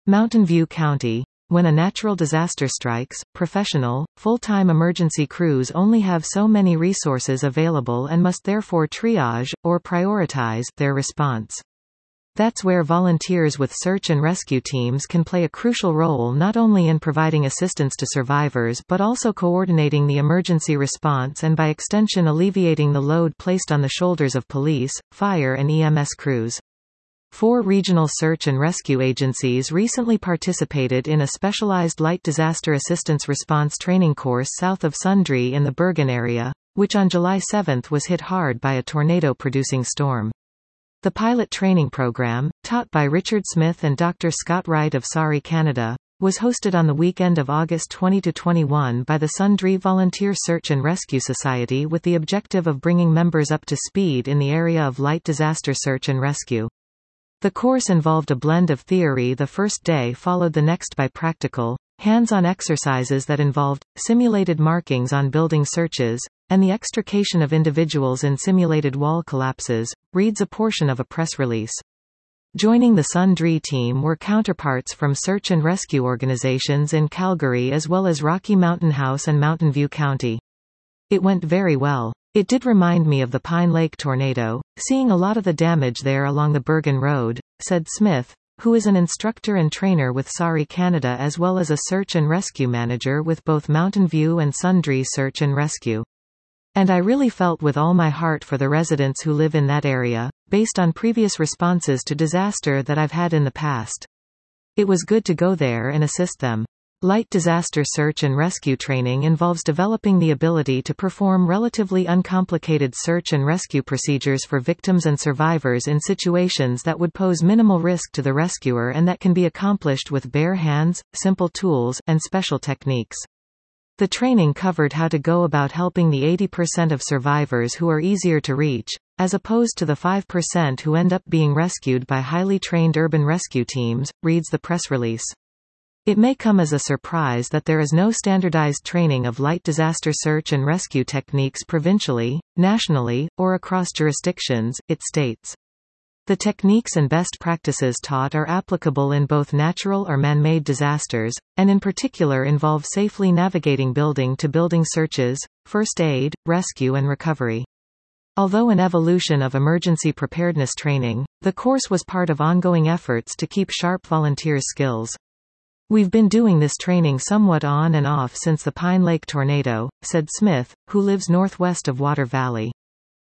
Mountain View County. When a natural disaster strikes, professional, full-time emergency crews only have so many resources available and must therefore triage, or prioritize, their response. That's where volunteers with search and rescue teams can play a crucial role, not only in providing assistance to survivors but also coordinating the emergency response and by extension alleviating the load placed on the shoulders of police, fire and EMS crews. 4 regional search and rescue agencies recently participated in a specialized light disaster assistance response training course south of Sundre in the Bergen area, which on July 7 was hit hard by a tornado-producing storm. The pilot training program, taught by Richard Smith and Dr. Scott Wright of Surrey, Canada, was hosted on the weekend of August 20–21 by the Sundre Volunteer Search and Rescue Society with the objective of bringing members up to speed in the area of light disaster search and rescue. The course involved a blend of theory the first day followed the next by practical, hands-on exercises that involved, simulated markings on building searches, and the extrication of individuals in simulated wall collapses, reads a portion of a press release. Joining the Sundre team were counterparts from search and rescue organizations in Calgary as well as Rocky Mountain House and Mountain View County. It went very well. It did remind me of the Pine Lake tornado, seeing a lot of the damage there along the Bergen Road, said Smith, who is an instructor and trainer with Surrey, Canada as well as a search and rescue manager with both Mountain View and Sundre Search and Rescue. And I really felt with all my heart for the residents who live in that area, based on previous responses to disaster that I've had in the past. It was good to go there and assist them. Light disaster search and rescue training involves developing the ability to perform relatively uncomplicated search and rescue procedures for victims and survivors in situations that would pose minimal risk to the rescuer and that can be accomplished with bare hands, simple tools, and special techniques. The training covered how to go about helping the 80% of survivors who are easier to reach, as opposed to the 5% who end up being rescued by highly trained urban rescue teams, reads the press release. It may come as a surprise that there is no standardized training of light disaster search and rescue techniques provincially, nationally, or across jurisdictions, it states. The techniques and best practices taught are applicable in both natural or man-made disasters, and in particular involve safely navigating building-to-building searches, first aid, rescue and recovery. Although an evolution of emergency preparedness training, the course was part of ongoing efforts to keep sharp volunteers' skills. We've been doing this training somewhat on and off since the Pine Lake tornado, said Smith, who lives northwest of Water Valley.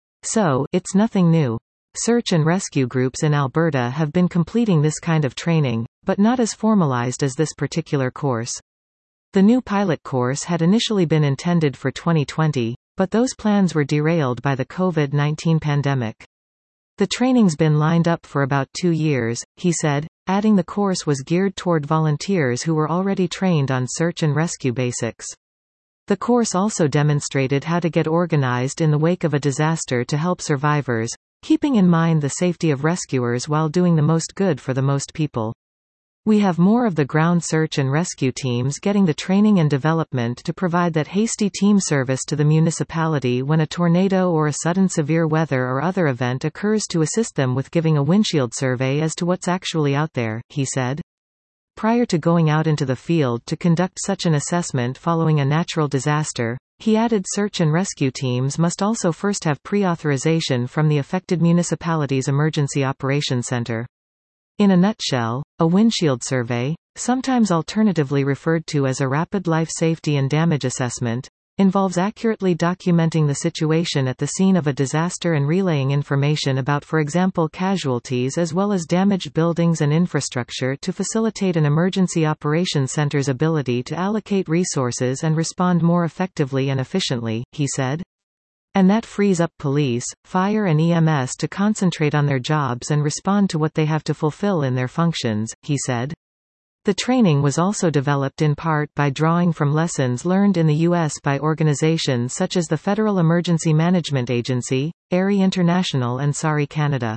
So, it's nothing new. Search and rescue groups in Alberta have been completing this kind of training, but not as formalized as this particular course. The new pilot course had initially been intended for 2020, but those plans were derailed by the COVID-19 pandemic. The training's been lined up for about 2 years, he said, adding the course was geared toward volunteers who were already trained on search and rescue basics. The course also demonstrated how to get organized in the wake of a disaster to help survivors, keeping in mind the safety of rescuers while doing the most good for the most people. We have more of the ground search and rescue teams getting the training and development to provide that hasty team service to the municipality when a tornado or a sudden severe weather or other event occurs to assist them with giving a windshield survey as to what's actually out there, he said. Prior to going out into the field to conduct such an assessment following a natural disaster, he added search and rescue teams must also first have pre-authorization from the affected municipality's Emergency Operations Center. In a nutshell, a windshield survey, sometimes alternatively referred to as a rapid life safety and damage assessment, involves accurately documenting the situation at the scene of a disaster and relaying information about, for example, casualties as well as damaged buildings and infrastructure to facilitate an emergency operations center's ability to allocate resources and respond more effectively and efficiently, he said. And that frees up police, fire and EMS to concentrate on their jobs and respond to what they have to fulfill in their functions, he said. The training was also developed in part by drawing from lessons learned in the U.S. by organizations such as the Federal Emergency Management Agency, ARI International and Surrey, Canada.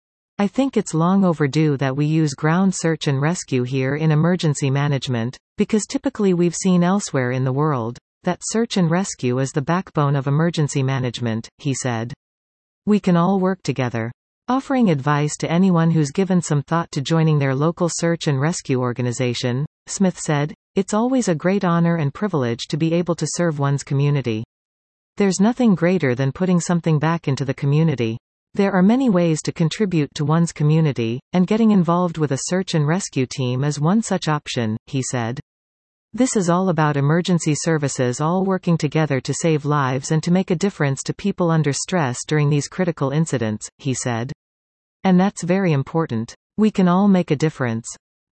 I think it's long overdue that we use ground search and rescue here in emergency management, because typically we've seen elsewhere in the world that search and rescue is the backbone of emergency management, he said. We can all work together. Offering advice to anyone who's given some thought to joining their local search and rescue organization, Smith said, "It's always a great honor and privilege to be able to serve one's community. There's nothing greater than putting something back into the community. There are many ways to contribute to one's community, and getting involved with a search and rescue team is one such option," he said. "This is all about emergency services all working together to save lives and to make a difference to people under stress during these critical incidents," he said. "And that's very important. We can all make a difference."